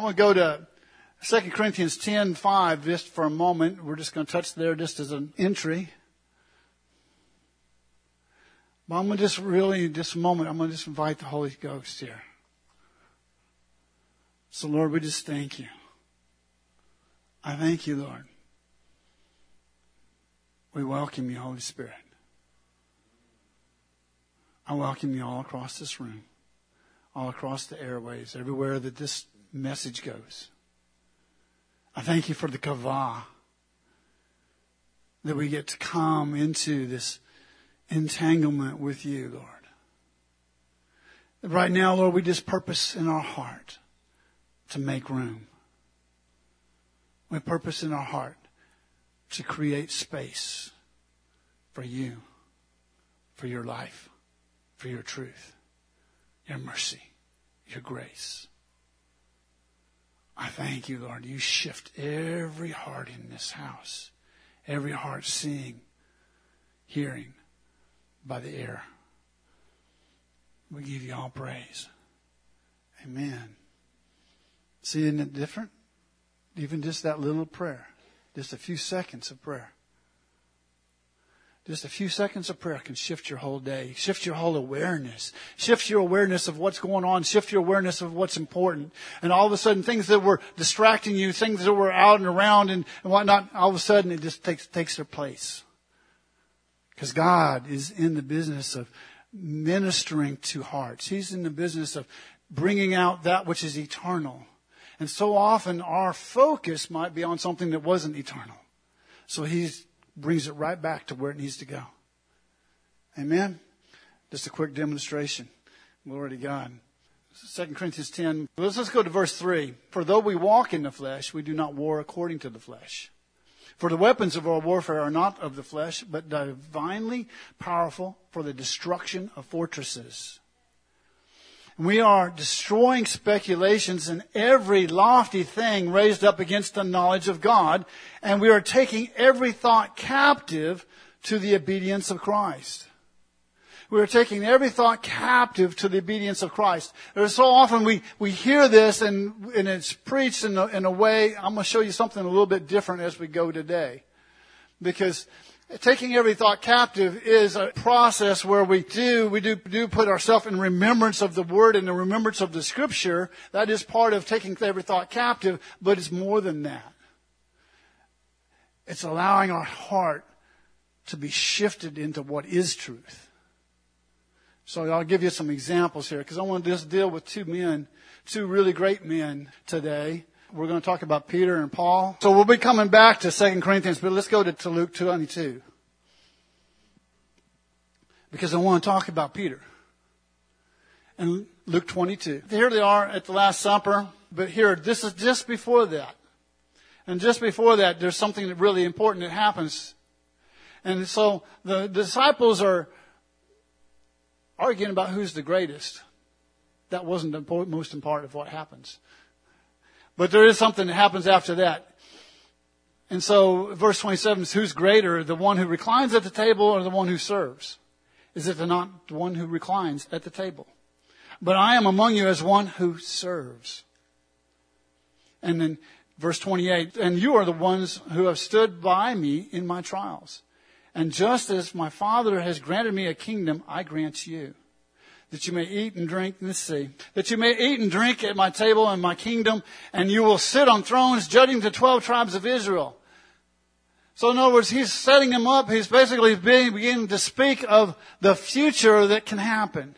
want to go to 2 Corinthians 10:5 just for a moment. We're just going to touch there just as an entry. But I'm going to just really, just a moment, I'm going to just invite the Holy Ghost here. So Lord, we just thank you. I thank you, Lord. We welcome you, Holy Spirit. I welcome you all across this room, all across the airways, everywhere that this message goes. I thank you for the kavah, that we get to come into this entanglement with you, Lord. Right now, Lord, we just purpose in our heart to make room. We purpose in our heart to create space for you, for your life, for your truth, your mercy, your grace. I thank you, Lord. You shift every heart in this house, every heart seeing, hearing by the air. We give you all praise. Amen. See, isn't it different? Even just that little prayer, just a few seconds of prayer. Just a few seconds of prayer can shift your whole day, shift your whole awareness, shift your awareness of what's going on, shift your awareness of what's important. And all of a sudden, things that were distracting you, things that were out and around and whatnot, all of a sudden it just takes their place. Because God is in the business of ministering to hearts. He's in the business of bringing out that which is eternal. And so often our focus might be on something that wasn't eternal. So He brings it right back to where it needs to go. Amen? Just a quick demonstration. Glory to God. 2 Corinthians 10. Let's go to verse 3. For though we walk in the flesh, we do not war according to the flesh. For the weapons of our warfare are not of the flesh, but divinely powerful for the destruction of fortresses. We are destroying speculations and every lofty thing raised up against the knowledge of God. And we are taking every thought captive to the obedience of Christ. We are taking every thought captive to the obedience of Christ. There's so often we hear this and it's preached in a way. I'm going to show you something a little bit different as we go today. Because taking every thought captive is a process where we do put ourselves in remembrance of the Word and the remembrance of the Scripture. That is part of taking every thought captive, but it's more than that. It's allowing our heart to be shifted into what is truth. So I'll give you some examples here because I want to just deal with two really great men today. We're going to talk about Peter and Paul. So we'll be coming back to 2 Corinthians, but let's go to Luke 22. Because I want to talk about Peter. And Luke 22. Here they are at the Last Supper, but here, this is just before that. And just before that, there's something that really important that happens. And so the disciples are arguing about who's the greatest. That wasn't the most important of what happens. But there is something that happens after that. And so verse 27 is who's greater, the one who reclines at the table or the one who serves? Is it not the one who reclines at the table? But I am among you as one who serves. And then verse 28, and you are the ones who have stood by me in my trials. And just as my Father has granted me a kingdom, I grant you. That you may eat and drink, let's see, that you may eat and drink at my table in my kingdom, and you will sit on thrones judging the 12 tribes of Israel. So in other words, he's setting them up. He's basically beginning to speak of the future that can happen.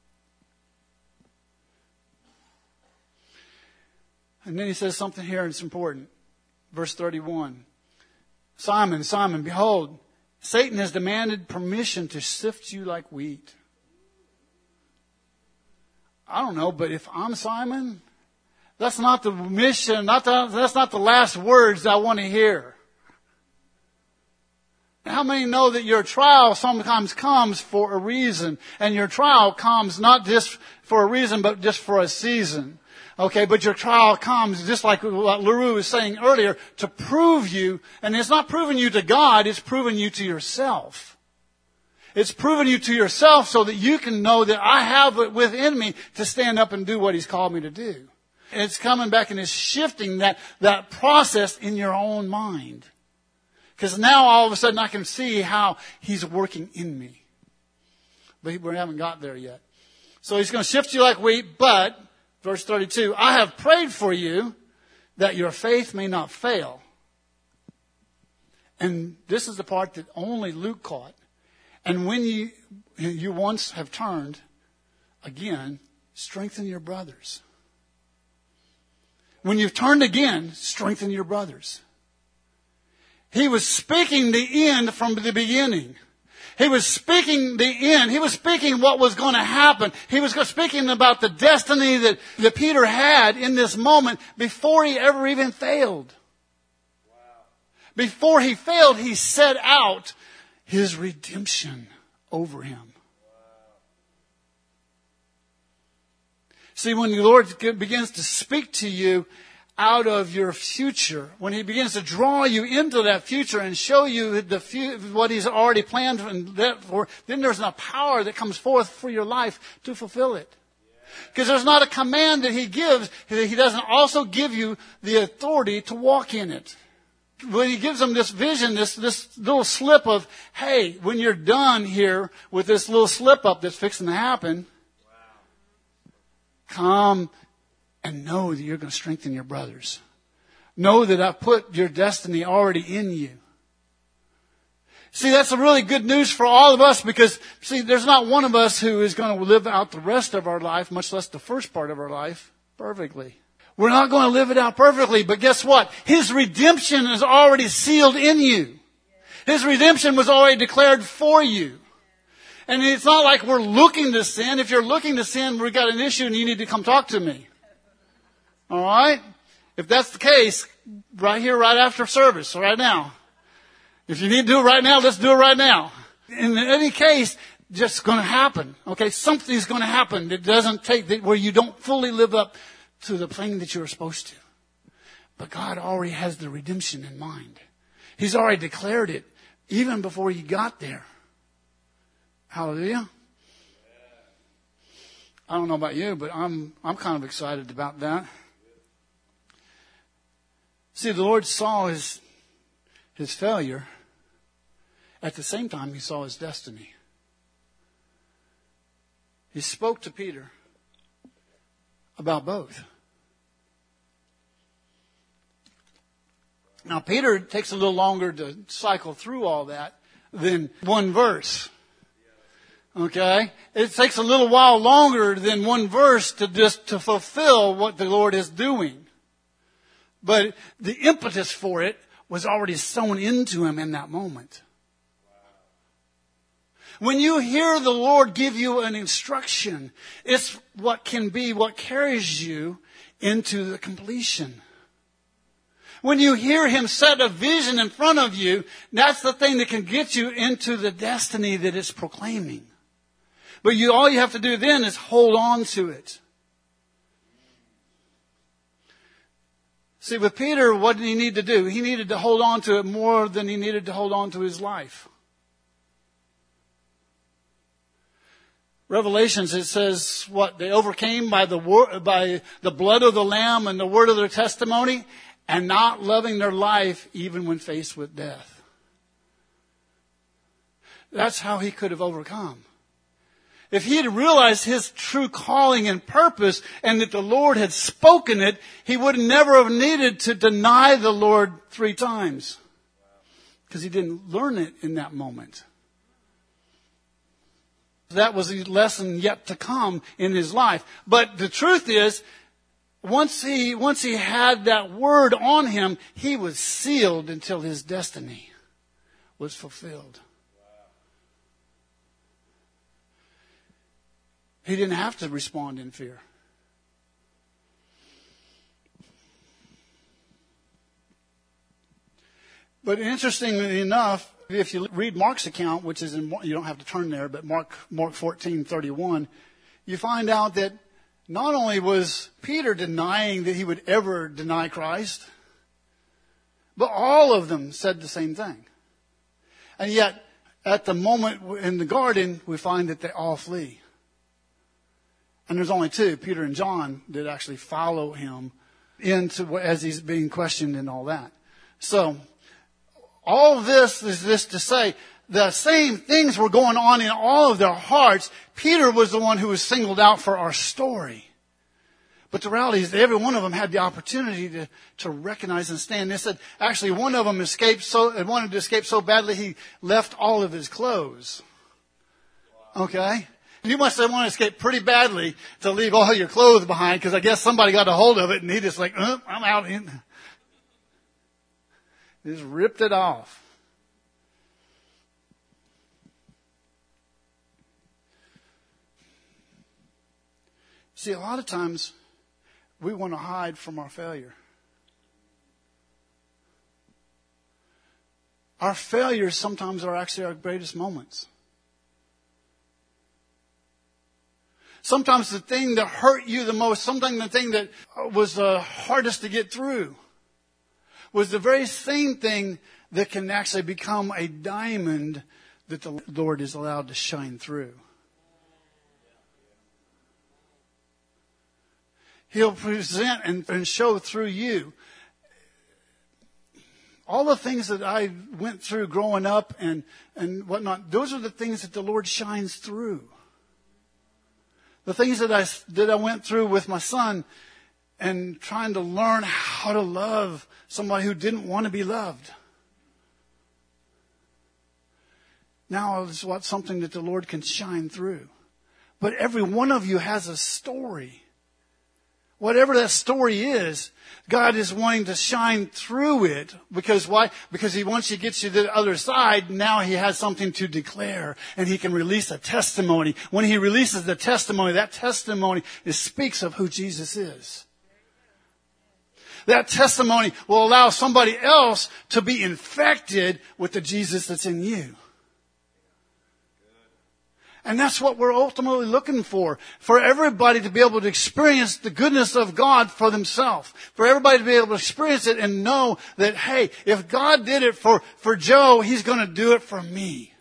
And then he says something here, and it's important. Verse 31. Simon, Simon, behold, Satan has demanded permission to sift you like wheat. I don't know, but if I'm Simon, that's not the mission, that's not the last words I want to hear. How many know that your trial sometimes comes for a reason, and your trial comes not just for a reason, but just for a season? Okay, but your trial comes, just like what LaRue was saying earlier, to prove you, and it's not proving you to God, it's proving you to yourself. It's proving you to yourself so that you can know that I have it within me to stand up and do what He's called me to do. It's coming back and it's shifting that process in your own mind. Because now all of a sudden I can see how he's working in me. But we haven't got there yet. So he's going to shift you like wheat, but, verse 32, I have prayed for you that your faith may not fail. And this is the part that only Luke caught. And when you once have turned, again, strengthen your brothers. When you've turned again, strengthen your brothers. He was speaking the end from the beginning. He was speaking the end. He was speaking what was going to happen. He was speaking about the destiny that Peter had in this moment before he ever even failed. Wow. Before he failed, he set out his redemption over him. Wow. See, when the Lord begins to speak to you out of your future, when he begins to draw you into that future and show you what he's already planned for, then there's enough power that comes forth for your life to fulfill it. Because there's not a command that he gives. He doesn't also give you the authority to walk in it. When he gives them this vision, this little slip of, hey, when you're done here with this little slip up that's fixing to happen, come and know that you're going to strengthen your brothers. Know that I've put your destiny already in you. See, that's a really good news for all of us because, see, there's not one of us who is going to live out the rest of our life, much less the first part of our life, perfectly. We're not going to live it out perfectly, but guess what? His redemption is already sealed in you. His redemption was already declared for you. And it's not like we're looking to sin. If you're looking to sin, we've got an issue and you need to come talk to me. All right? If that's the case, right here, right after service, right now. If you need to do it right now, let's do it right now. In any case, just going to happen. Okay? Something's going to happen that doesn't where you don't fully live up to the thing that you're supposed to. But God already has the redemption in mind. He's already declared it even before you got there. Hallelujah. I don't know about you, but I'm kind of excited about that. See, the Lord saw his failure. At the same time, he saw his destiny. He spoke to Peter about both. Now, Peter takes a little longer to cycle through all that than one verse. Okay? It takes a little while longer than one verse to fulfill what the Lord is doing. But the impetus for it was already sown into him in that moment. When you hear the Lord give you an instruction, it's what carries you into the completion. When you hear him set a vision in front of you, that's the thing that can get you into the destiny that it's proclaiming. But all you have to do then is hold on to it. See, with Peter, what did he need to do? He needed to hold on to it more than he needed to hold on to his life. Revelations, it says what? They overcame by the blood of the Lamb and the word of their testimony, and not loving their life even when faced with death. That's how he could have overcome. If he had realized his true calling and purpose and that the Lord had spoken it, he would never have needed to deny the Lord 3 times. Because he didn't learn it in that moment. That was a lesson yet to come in his life. But the truth is, once he had that word on him, he was sealed until his destiny was fulfilled. He didn't have to respond in fear. But interestingly enough, if you read Mark's account, which is you don't have to turn there, but Mark 14:31, you find out that not only was Peter denying that he would ever deny Christ, but all of them said the same thing. And yet, at the moment in the garden, we find that they all flee. And there's only two, Peter and John, that actually follow him into as he's being questioned and all that. So all of this is this to say the same things were going on in all of their hearts. Peter was the one who was singled out for our story. But the reality is that every one of them had the opportunity to recognize and stand. They said, actually, one of them wanted to escape so badly he left all of his clothes. Okay? You must have wanted to escape pretty badly to leave all your clothes behind, because I guess somebody got a hold of it and he just like, I'm out. He just ripped it off. See, a lot of times we want to hide from our failure. Our failures sometimes are actually our greatest moments. Sometimes the thing that hurt you the most, sometimes the thing that was the hardest to get through, was the very same thing that can actually become a diamond that the Lord is allowed to shine through. He'll present and show through you. All the things that I went through growing up and whatnot, those are the things that the Lord shines through. The things that I went through with my son and trying to learn how to love somebody who didn't want to be loved. Now it's something that the Lord can shine through. But every one of you has a story. Whatever that story is, God is wanting to shine through it. Because why? Because once He gets you to the other side, now He has something to declare. And He can release a testimony. When He releases the testimony, that testimony speaks of who Jesus is. That testimony will allow somebody else to be infected with the Jesus that's in you. And that's what we're ultimately looking for everybody to be able to experience the goodness of God for themselves. For everybody to be able to experience it and know that, hey, if God did it for Joe, He's going to do it for me.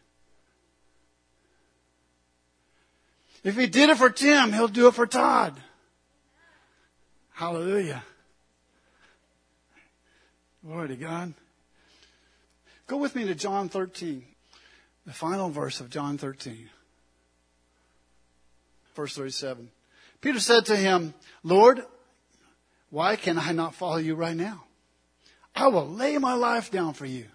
If He did it for Tim, He'll do it for Todd. Hallelujah. Glory to God. Go with me to John 13, the final verse of John 13. Verse 37. Peter said to Him, Lord, why can I not follow You right now? I will lay my life down for You.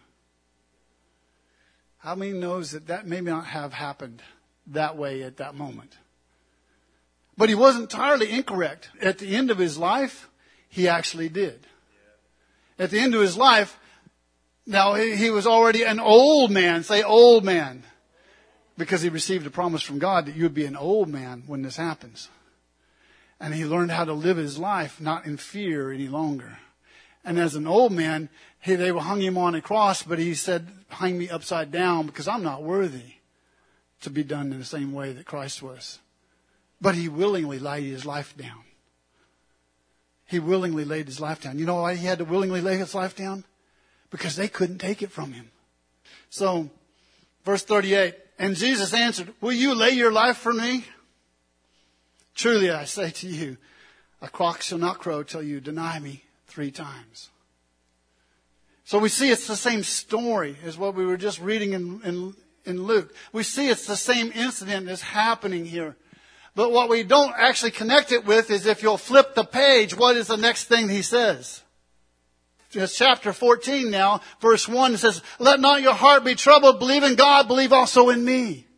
How many knows that may not have happened that way at that moment? But he wasn't entirely incorrect. At the end of his life, he actually did. At the end of his life, now he was already an old man. Say old man. Because he received a promise from God that you would be an old man when this happens. And he learned how to live his life not in fear any longer. And as an old man, they hung him on a cross, but he said, hang me upside down because I'm not worthy to be done in the same way that Christ was. But he willingly laid his life down. He willingly laid his life down. You know why he had to willingly lay his life down? Because they couldn't take it from him. So, verse 38. And Jesus answered, will you lay your life for me? Truly I say to you, a cock shall not crow till you deny me 3 times. So we see it's the same story as what we were just reading in Luke. We see it's the same incident that's happening here. But what we don't actually connect it with is if you'll flip the page, what is the next thing he says? It's chapter 14 now, verse 1, it says, let not your heart be troubled. Believe in God, believe also in me.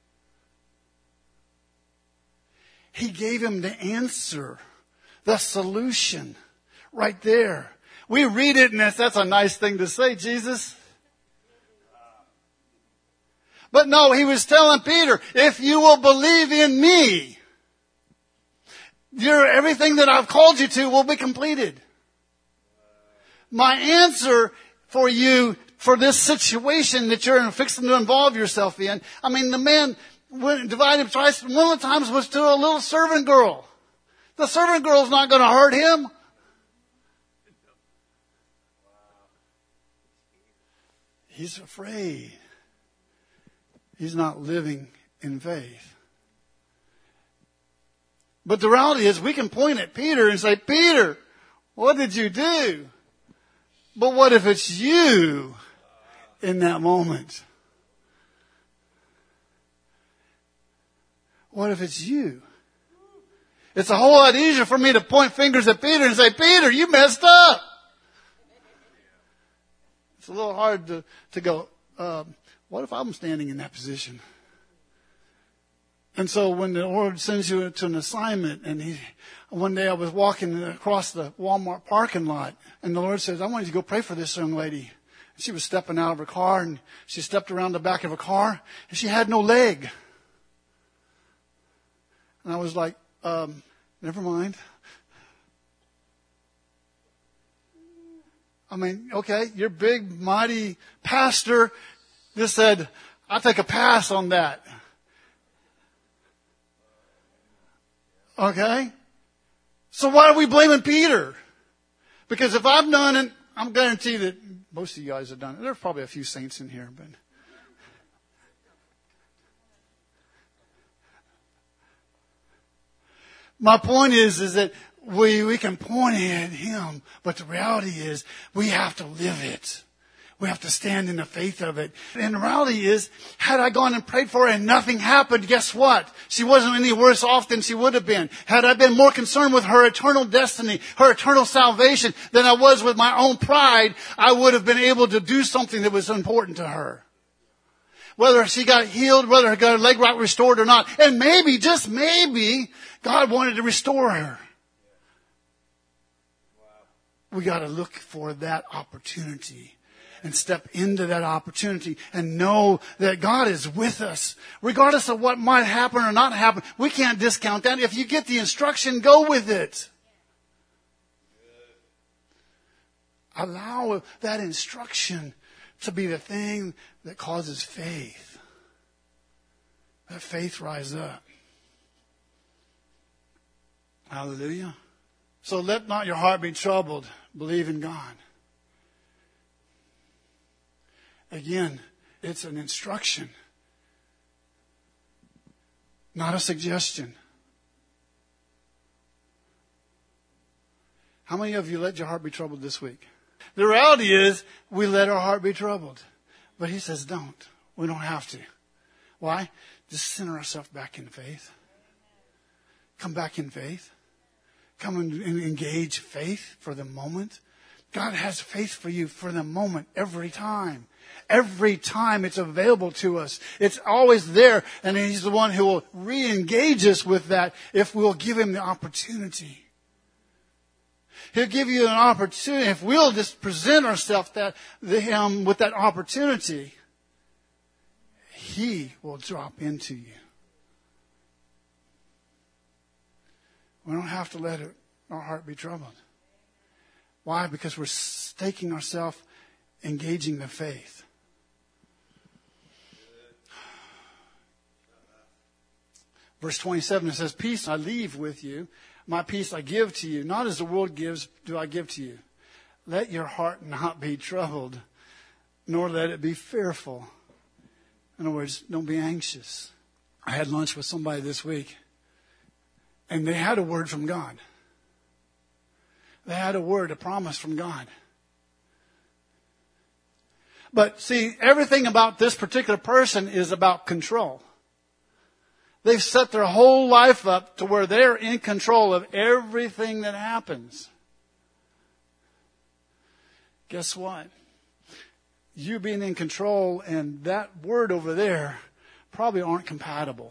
He gave him the answer, the solution, right there. We read it and that's a nice thing to say, Jesus. But no, he was telling Peter, if you will believe in me, everything that I've called you to will be completed. My answer for you, for this situation that you're fixing to involve yourself in. I mean, the man divided twice. One of the times was to a little servant girl. The servant girl's not going to hurt him. He's afraid. He's not living in faith. But the reality is we can point at Peter and say, Peter, what did you do? But what if it's you in that moment? What if it's you? It's a whole lot easier for me to point fingers at Peter and say, Peter, you messed up. It's a little hard to go, what if I'm standing in that position? And so when the Lord sends you to an assignment, and one day I was walking across the Walmart parking lot, and the Lord says, I want you to go pray for this young lady. She was stepping out of her car, and she stepped around the back of her car, and she had no leg. And I was like, never mind. I mean, okay, you're big, mighty pastor. Just said, I'll take a pass on that. Okay? So why are we blaming Peter? Because if I've done it, I'm guaranteed that most of you guys have done it. There's probably a few saints in here, but my point is that we can point at him, but the reality is we have to live it. We have to stand in the faith of it. And the reality is, had I gone and prayed for her and nothing happened, guess what? She wasn't any worse off than she would have been. Had I been more concerned with her eternal destiny, her eternal salvation, than I was with my own pride, I would have been able to do something that was important to her. Whether she got healed, whether her got her leg right restored or not. And maybe, just maybe, God wanted to restore her. We got to look for that opportunity and step into that opportunity and know that God is with us. Regardless of what might happen or not happen, we can't discount that. If you get the instruction, go with it. Allow that instruction to be the thing that causes faith. Let faith rise up. Hallelujah. So let not your heart be troubled. Believe in God. Again, it's an instruction, not a suggestion. How many of you let your heart be troubled this week? The reality is we let our heart be troubled. But he says don't. We don't have to. Why? Just center ourselves back in faith. Come back in faith. Come and engage faith for the moment. God has faith for you for the moment every time. Every time it's available to us. It's always there. And he's the one who will re-engage us with that if we'll give him the opportunity. He'll give you an opportunity. If we'll just present ourselves to him with that opportunity, he will drop into you. We don't have to let our heart be troubled. Why? Because we're staking ourselves, engaging the faith. Verse 27, it says, peace I leave with you. My peace I give to you. Not as the world gives, do I give to you. Let your heart not be troubled, nor let it be fearful. In other words, don't be anxious. I had lunch with somebody this week, and they had a word from God. They had a word, a promise from God. But see, everything about this particular person is about control. They've set their whole life up to where they're in control of everything that happens. Guess what? You being in control and that word over there probably aren't compatible.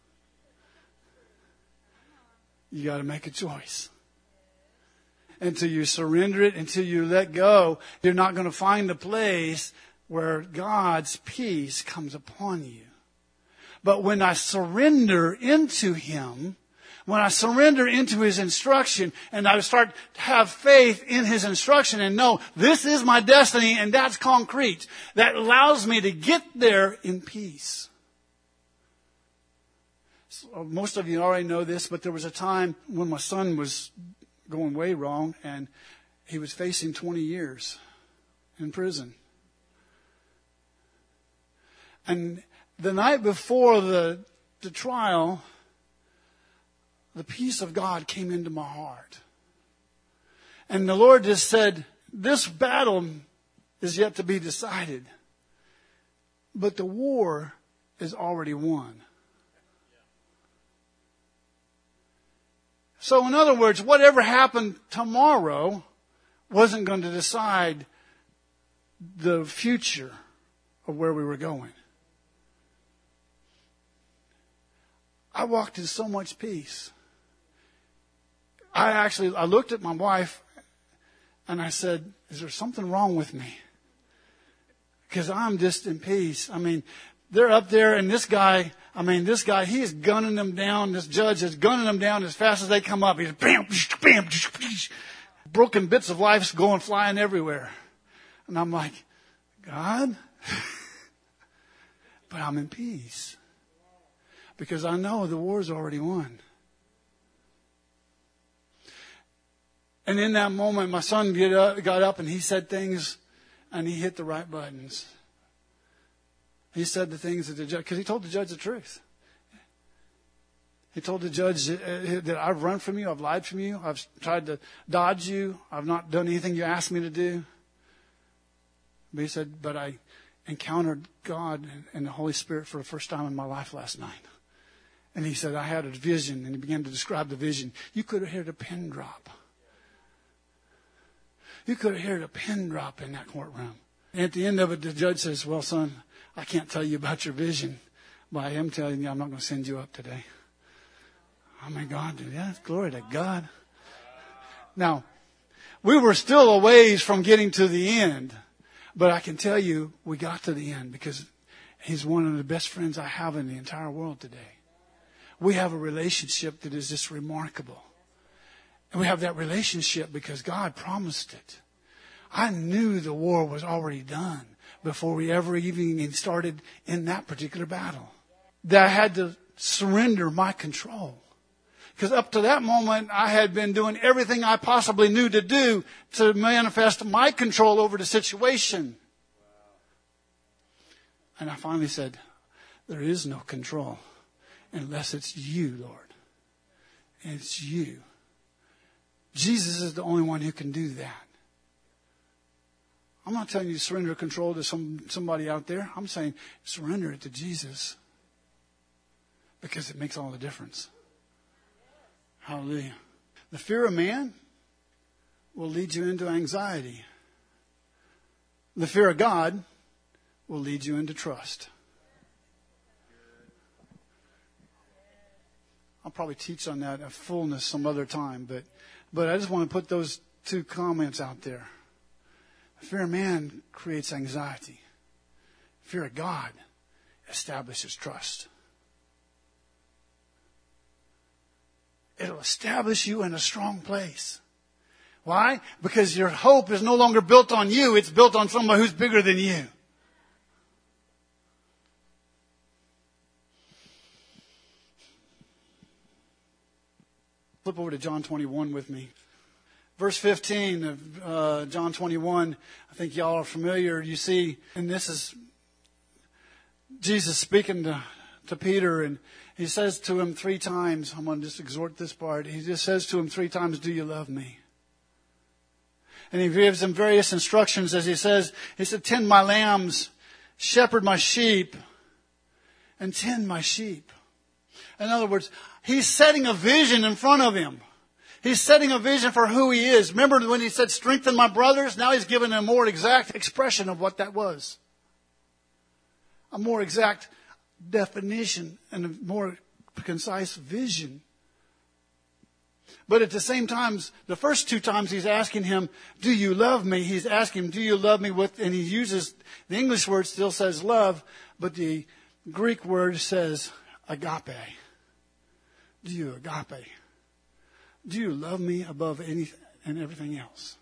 You got to make a choice. Until you surrender it, until you let go, you're not going to find a place where God's peace comes upon you. But when I surrender into him, when I surrender into his instruction and I start to have faith in his instruction and know this is my destiny and that's concrete, that allows me to get there in peace. So most of you already know this, but there was a time when my son was going way wrong and he was facing 20 years in prison. And the night before the trial, the peace of God came into my heart. And the Lord just said, this battle is yet to be decided. But the war is already won. So in other words, whatever happened tomorrow wasn't going to decide the future of where we were going. I walked in so much peace. I looked at my wife and I said, is there something wrong with me? Because I'm just in peace. I mean, they're up there and this guy, he is gunning them down. This judge is gunning them down as fast as they come up. He's bam, bam, broken bits of life going flying everywhere. And I'm like, God, but I'm in peace. Because I know the war's already won. And in that moment, my son got up and he said things and he hit the right buttons. He said the things that the judge, because he told the judge the truth. He told the judge that I've run from you, I've lied from you, I've tried to dodge you, I've not done anything you asked me to do. But he said, but I encountered God and the Holy Spirit for the first time in my life last night. And he said, I had a vision, and he began to describe the vision. You could have heard a pin drop. You could have heard a pin drop in that courtroom. And at the end of it, the judge says, well, son, I can't tell you about your vision, but I am telling you I'm not going to send you up today. Oh, my God, yes, glory to God. Now, we were still a ways from getting to the end, but I can tell you we got to the end because he's one of the best friends I have in the entire world today. We have a relationship that is just remarkable. And we have that relationship because God promised it. I knew the war was already done before we ever even started in that particular battle. That I had to surrender my control. Because up to that moment, I had been doing everything I possibly knew to do to manifest my control over the situation. And I finally said, there is no control unless it's you, Lord. And it's you. Jesus is the only one who can do that. I'm not telling you to surrender control to somebody out there. I'm saying surrender it to Jesus. Because it makes all the difference. Hallelujah. The fear of man will lead you into anxiety. The fear of God will lead you into trust. I'll probably teach on that in fullness some other time, but I just want to put those two comments out there. The fear of man creates anxiety. The fear of God establishes trust. It'll establish you in a strong place. Why? Because your hope is no longer built on you. It's built on somebody who's bigger than you. Flip over to John 21 with me. Verse 15 of John 21. I think y'all are familiar. You see, and this is Jesus speaking to Peter, and he says to him 3 times, I'm going to just exhort this part. He just says to him 3 times, do you love me? And he gives him various instructions as he said, tend my lambs, shepherd my sheep, and tend my sheep. In other words, he's setting a vision in front of him. He's setting a vision for who he is. Remember when he said, strengthen my brothers? Now he's given a more exact expression of what that was. A more exact definition and a more concise vision. But at the same time, the first 2 times he's asking him, do you love me? He's asking him, do you love me? And he uses, the English word still says love, but the Greek word says agape. Do you agape? Do you love me above anything and everything else?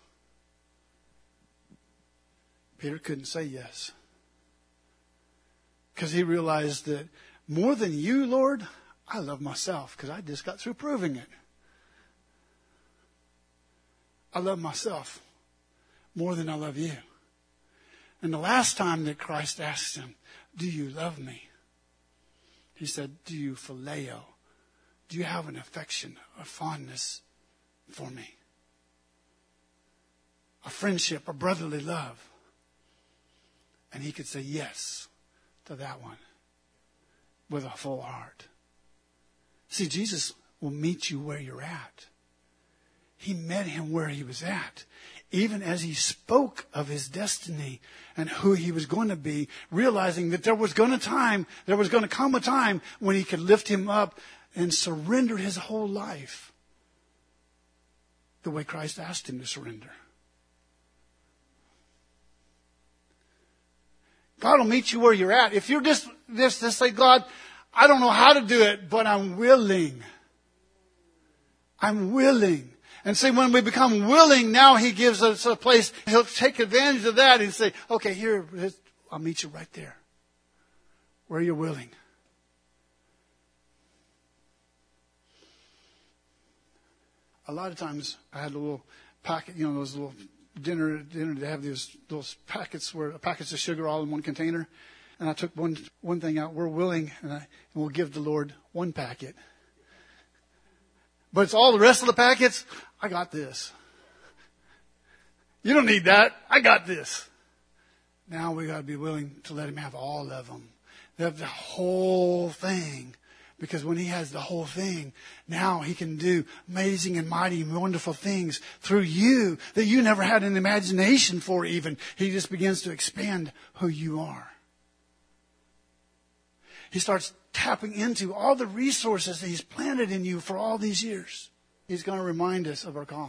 Peter couldn't say yes. Because he realized that more than you, Lord, I love myself because I just got through proving it. I love myself more than I love you. And the last time that Christ asked him, do you love me? He said, do you phileo do you have an affection, a fondness for me? A friendship, a brotherly love. And he could say yes to that one with a full heart. See, Jesus will meet you where you're at. He met him where he was at. Even as he spoke of his destiny and who he was going to be, realizing that there was going to come a time when he could lift him up and surrender his whole life the way Christ asked him to surrender. God will meet you where you're at. If you're just say, God, I don't know how to do it, but I'm willing. I'm willing. And see, when we become willing, now he gives us a place. He'll take advantage of that and say, okay, here, I'll meet you right there, where you're willing. A lot of times I had a little packet, those little dinner, they have those packets packets of sugar all in one container. And I took one thing out. We're willing, and we'll give the Lord one packet. But it's all the rest of the packets. I got this. You don't need that. I got this. Now we got to be willing to let him have all of them. Have the whole thing. Because when he has the whole thing, now he can do amazing and mighty and wonderful things through you that you never had an imagination for even. He just begins to expand who you are. He starts tapping into all the resources that he's planted in you for all these years. He's going to remind us of our call.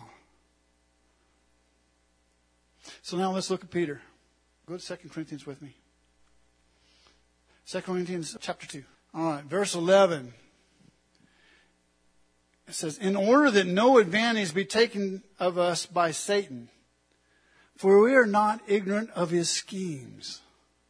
So now let's look at Peter. Go to 2 Corinthians with me. 2 Corinthians chapter 2. All right, verse 11. It says, in order that no advantage be taken of us by Satan, for we are not ignorant of his schemes.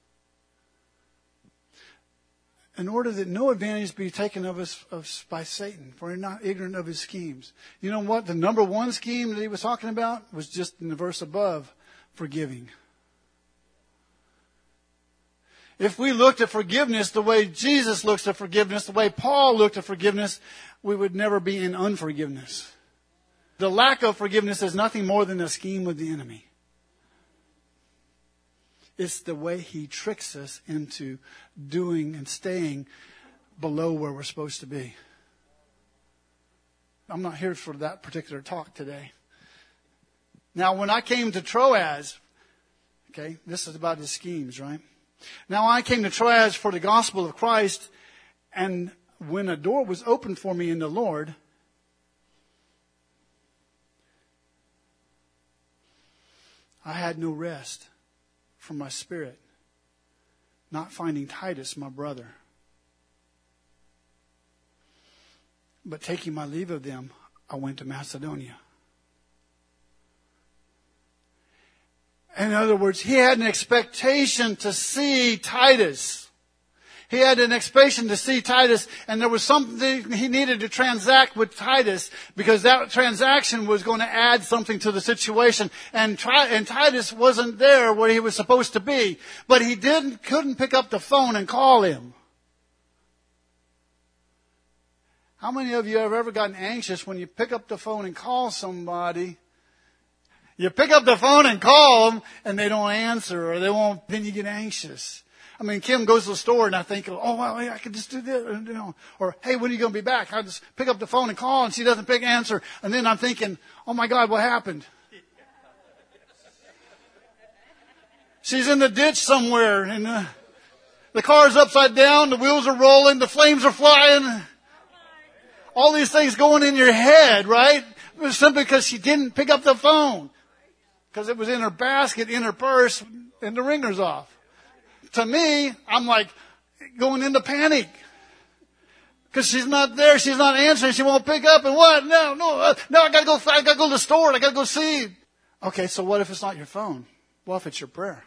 In order that no advantage be taken of us by Satan, for we're not ignorant of his schemes. You know what? The number one scheme that he was talking about was just in the verse above, forgiving. If we looked at forgiveness the way Jesus looks at forgiveness, the way Paul looked at forgiveness, we would never be in unforgiveness. The lack of forgiveness is nothing more than a scheme of the enemy. It's the way he tricks us into doing and staying below where we're supposed to be. I'm not here for that particular talk today. Now, when I came to Troas, okay, this is about his schemes, right? Now, I came to Troas for the gospel of Christ, and when a door was opened for me in the Lord, I had no rest from my spirit, not finding Titus, my brother. But taking my leave of them, I went to Macedonia. In other words, he had an expectation to see Titus. He had an expectation to see Titus, and there was something he needed to transact with Titus, because that transaction was going to add something to the situation. And Titus wasn't there where he was supposed to be, but he couldn't pick up the phone and call him. How many of you have ever gotten anxious when you pick up the phone and call somebody? You pick up the phone and call them, and they don't answer, or they won't. Then you get anxious. I mean, Kim goes to the store, and I think, oh, well, I could just do this. Or, hey, when are you going to be back? I just pick up the phone and call, and she doesn't answer. And then I'm thinking, oh, my God, what happened? She's in the ditch somewhere, and the car's upside down, the wheels are rolling, the flames are flying. All these things going in your head, right? It was simply because she didn't pick up the phone. Because it was in her basket, in her purse, and the ringer's off. To me, I'm like going into panic. Because she's not there, she's not answering, she won't pick up, and what? No, I gotta go to the store, I gotta go see. Okay, so what if it's not your phone? What if it's your prayer?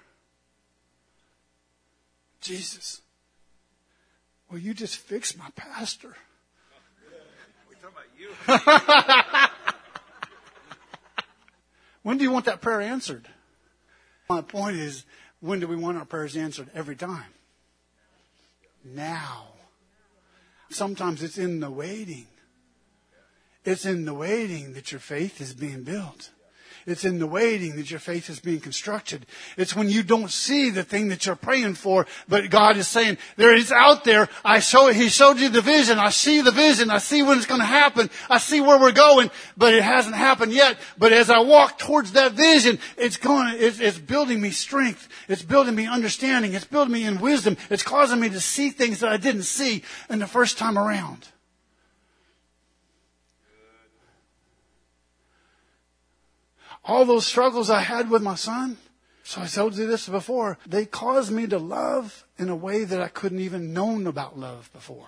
Jesus, will you just fix my pastor? We're talking about you. When do you want that prayer answered? My point is, when do we want our prayers answered? Every time. Now. Sometimes it's in the waiting. It's in the waiting that your faith is being built. It's in the waiting that your faith is being constructed. It's when you don't see the thing that you're praying for, but God is saying, there is out there. He showed you the vision. I see the vision. I see when it's going to happen. I see where we're going, but it hasn't happened yet. But as I walk towards that vision, it's building me strength. It's building me understanding. It's building me in wisdom. It's causing me to see things that I didn't see in the first time around. All those struggles I had with my son, so I told you this before, they caused me to love in a way that I couldn't even known about love before.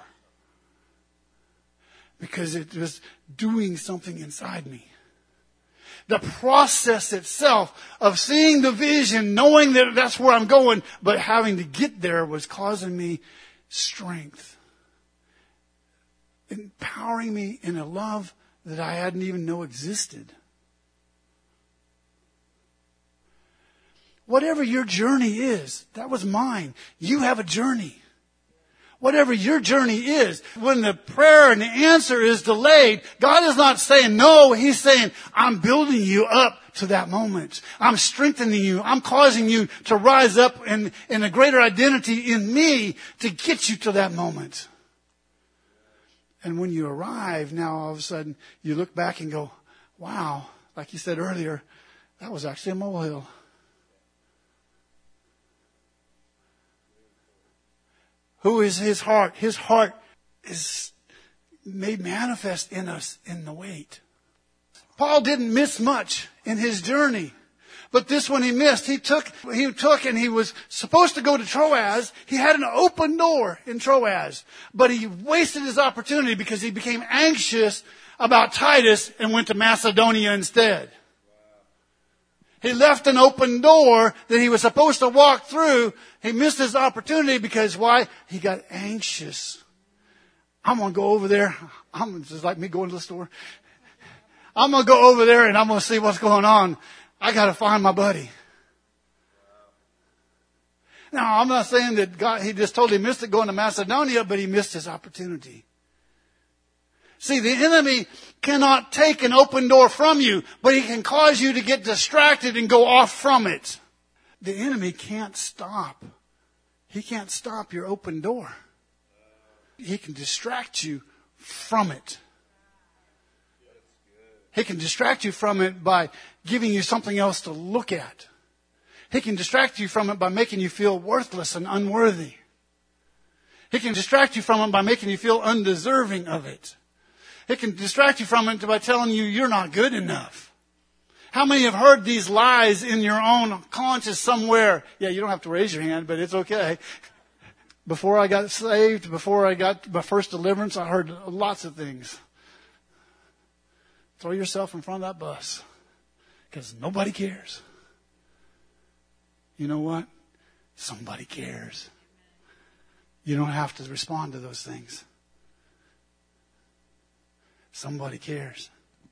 Because it was doing something inside me. The process itself of seeing the vision, knowing that that's where I'm going, but having to get there was causing me strength. Empowering me in a love that I hadn't even known existed. Whatever your journey is, that was mine. You have a journey. Whatever your journey is, when the prayer and the answer is delayed, God is not saying no. He's saying, I'm building you up to that moment. I'm strengthening you. I'm causing you to rise up in a greater identity in me to get you to that moment. And when you arrive, now all of a sudden, you look back and go, wow, like you said earlier, that was actually a molehill. Who is his heart? His heart is made manifest in us in the wait. Paul didn't miss much in his journey. But this one he missed. He took and he was supposed to go to Troas. He had an open door in Troas. But he wasted his opportunity because he became anxious about Titus and went to Macedonia instead. He left an open door that he was supposed to walk through. He missed his opportunity because why? He got anxious. I'm going to go over there. Just like me going to the store. I'm going to go over there and I'm going to see what's going on. I got to find my buddy. Now, I'm not saying that God, he just totally missed it going to Macedonia, but he missed his opportunity. See, the enemy cannot take an open door from you, but he can cause you to get distracted and go off from it. The enemy can't stop. He can't stop your open door. He can distract you from it. He can distract you from it by giving you something else to look at. He can distract you from it by making you feel worthless and unworthy. He can distract you from it by making you feel undeserving of it. It can distract you from it by telling you you're not good enough. How many have heard these lies in your own conscience somewhere? Yeah, you don't have to raise your hand, but it's okay. Before I got saved, before I got my first deliverance, I heard lots of things. Throw yourself in front of that bus because nobody cares. You know what? Somebody cares. You don't have to respond to those things. Somebody cares.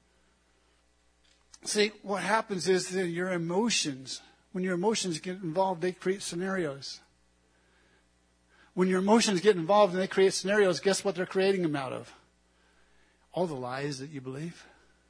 See, what happens is that your emotions, when your emotions get involved, they create scenarios. When your emotions get involved and they create scenarios, guess what they're creating them out of? All the lies that you believe.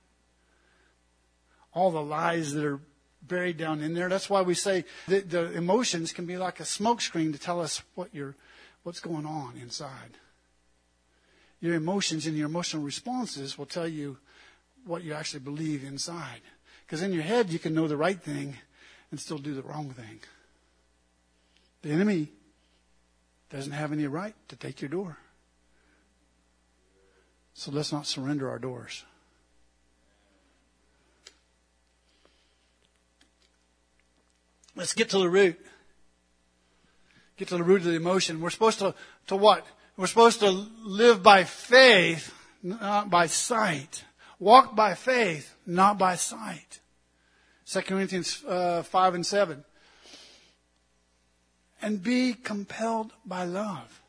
All the lies that are buried down in there. That's why we say that the emotions can be like a smoke screen to tell us what's going on inside. Your emotions and your emotional responses will tell you what you actually believe inside. Because in your head, you can know the right thing and still do the wrong thing. The enemy doesn't have any right to take your door. So let's not surrender our doors. Let's get to the root. Get to the root of the emotion. We're supposed to what? We're supposed to live by faith, not by sight. Walk by faith, not by sight. 2 Corinthians 5 and 7. And be compelled by love.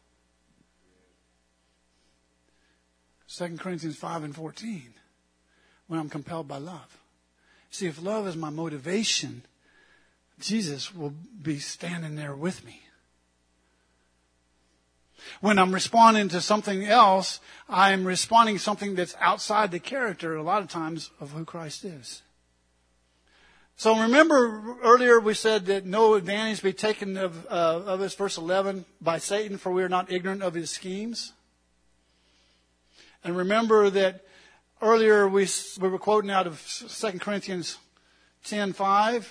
2 Corinthians 5 and 14. When I'm compelled by love. See, if love is my motivation, Jesus will be standing there with me. When I'm responding to something else, I'm responding to something that's outside the character, a lot of times, of who Christ is. So remember earlier we said that no advantage be taken of us, verse 11, by Satan, for we are not ignorant of his schemes. And remember that earlier we were quoting out of 2 Corinthians 10:5.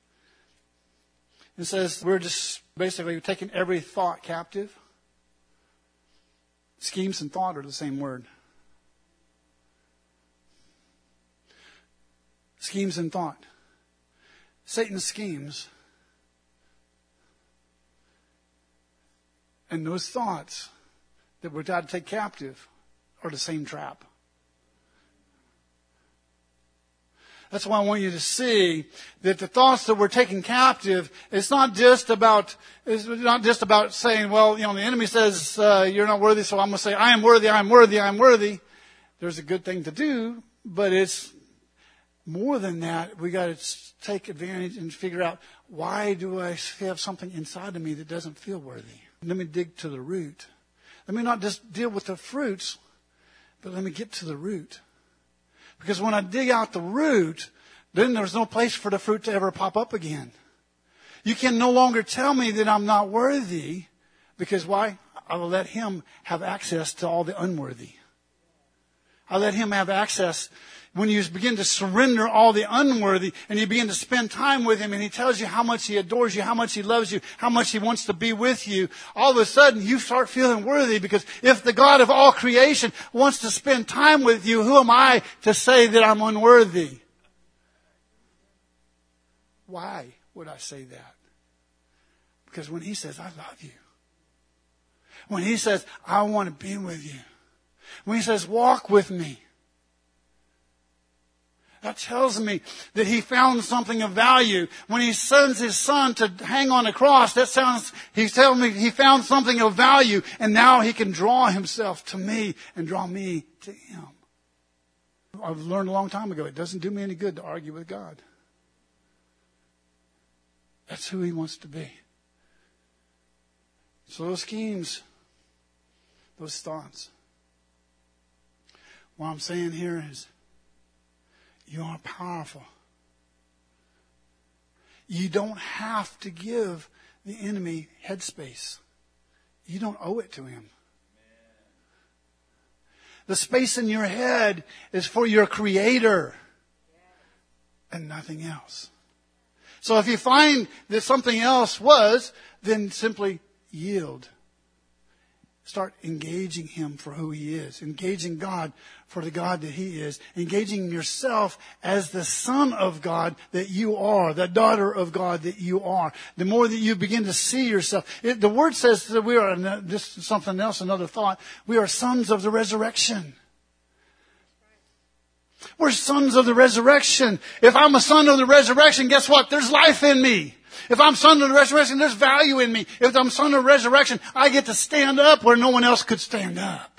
It says we're just basically taking every thought captive. Schemes and thought are the same word. Schemes and thought. Satan's schemes and those thoughts that we're trying to take captive are the same trap. That's why I want you to see that the thoughts that we're taking captive, it's not just about saying, well, the enemy says you're not worthy, so I'm going to say, I am worthy, I am worthy, I am worthy. There's a good thing to do, but it's more than that. We got to take advantage and figure out, why do I have something inside of me that doesn't feel worthy? Let me dig to the root. Let me not just deal with the fruits, but let me get to the root. Because when I dig out the root, then there's no place for the fruit to ever pop up again. You can no longer tell me that I'm not worthy, because why? I will let him have access to all the unworthy. I let him have access. When you begin to surrender all the unworthy and you begin to spend time with him and he tells you how much he adores you, how much he loves you, how much he wants to be with you, all of a sudden you start feeling worthy, because if the God of all creation wants to spend time with you, who am I to say that I'm unworthy? Why would I say that? Because when he says, I love you. When he says, I want to be with you. When he says, walk with me. That tells me that he found something of value. When he sends his son to hang on a cross, he's telling me he found something of value, and now he can draw himself to me and draw me to him. I've learned a long time ago, it doesn't do me any good to argue with God. That's who he wants to be. So those schemes, those thoughts. What I'm saying here is, you are powerful. You don't have to give the enemy headspace. You don't owe it to him. The space in your head is for your Creator and nothing else. So if you find that something else was, then simply yield. Start engaging him for who he is. Engaging God for the God that he is. Engaging yourself as the son of God that you are. The daughter of God that you are. The more that you begin to see yourself. The word says that we are, this is something else, another thought. We are sons of the resurrection. We're sons of the resurrection. If I'm a son of the resurrection, guess what? There's life in me. If I'm son of the resurrection, there's value in me. If I'm son of the resurrection, I get to stand up where no one else could stand up.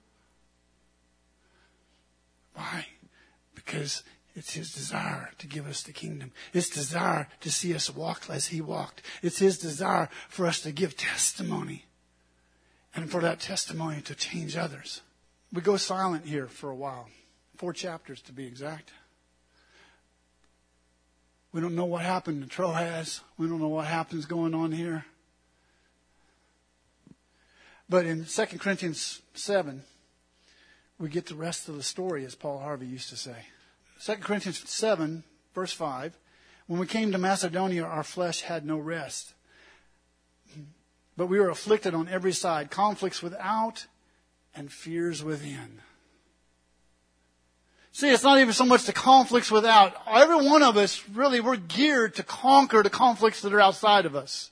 Why? Because it's his desire to give us the kingdom. It's desire to see us walk as he walked. It's his desire for us to give testimony. And for that testimony to change others. We go silent here for a while. 4 chapters to be exact. We don't know what happened to Troas. We don't know what happens going on here. But in 2 Corinthians 7, we get the rest of the story, as Paul Harvey used to say. 2 Corinthians 7, verse 5. When we came to Macedonia, our flesh had no rest. But we were afflicted on every side, conflicts without and fears within. See, it's not even so much the conflicts without. Every one of us, really, we're geared to conquer the conflicts that are outside of us.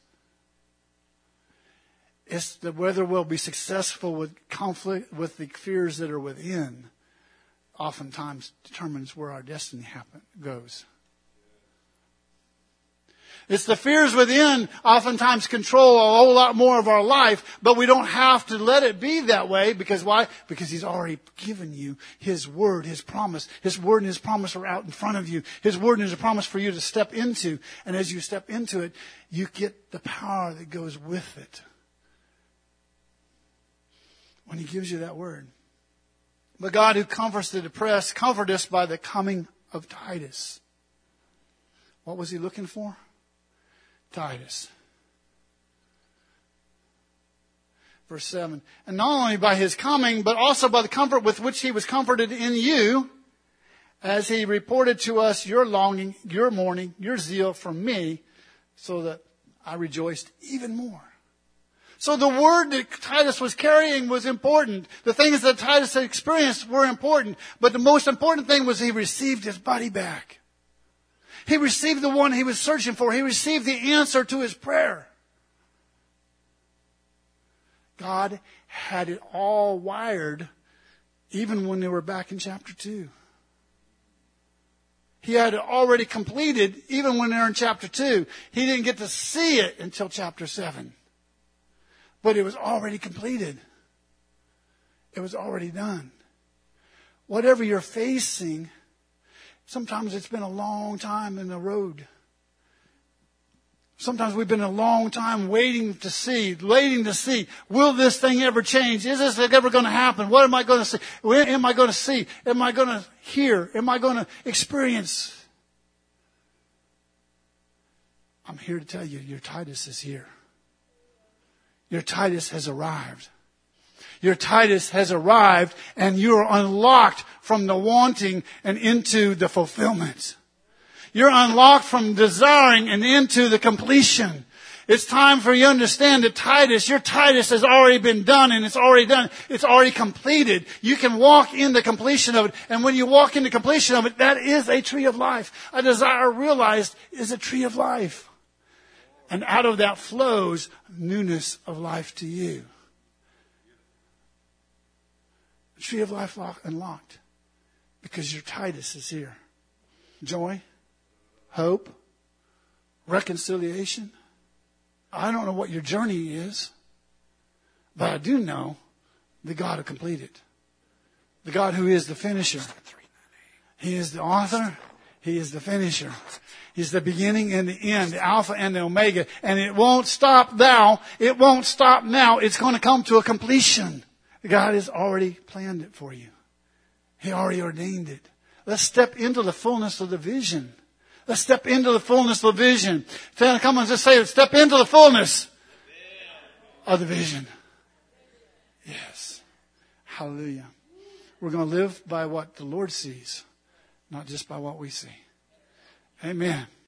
It's whether we'll be successful with conflict, with the fears that are within, oftentimes determines where our destiny goes. It's the fears within oftentimes control a whole lot more of our life, but we don't have to let it be that way. Because why? Because he's already given you his word, his promise. His word and his promise are out in front of you. His word and his promise for you to step into. And as you step into it, you get the power that goes with it. when He gives you that word. But God who comforts the depressed, comfort us by the coming of Titus. What was He looking for? Titus. Verse 7. And not only by His coming, but also by the comfort with which He was comforted in you, as He reported to us your longing, your mourning, your zeal for me, so that I rejoiced even more. So the word that Titus was carrying was important. The things that Titus had experienced were important. But the most important thing was he received his buddy back. He received the one he was searching for. He received the answer to his prayer. God had it all wired even when they were back in chapter 2. He had it already completed even when they were in chapter 2. He didn't get to see it until chapter 7. But it was already completed. It was already done. Whatever you're facing, sometimes it's been a long time in the road. Sometimes we've been a long time waiting to see. Will this thing ever change? Is this ever going to happen? What am I going to see? When am I going to see? Am I going to hear? Am I going to experience? I'm here to tell you, your Titus is here. Your Titus has arrived. Your Titus has arrived, and you are unlocked from the wanting and into the fulfillment. You're unlocked from desiring and into the completion. It's time for you to understand that your Titus has already been done, and it's already done. It's already completed. You can walk in the completion of it. And when you walk in the completion of it, that is a tree of life. A desire realized is a tree of life. And out of that flows newness of life to you. The tree of life unlocked because your Titus is here. Joy, hope, reconciliation. I don't know what your journey is, but I do know the God who completed. The God who is the finisher. He is the author. He is the finisher. He's the beginning and the end, the Alpha and the Omega. And it won't stop now. It won't stop now. It's going to come to a completion. God has already planned it for you. He already ordained it. Let's step into the fullness of the vision. Let's step into the fullness of the vision. Come on, just say it. Step into the fullness of the vision. Yes. Hallelujah. We're going to live by what the Lord sees, not just by what we see. Amen.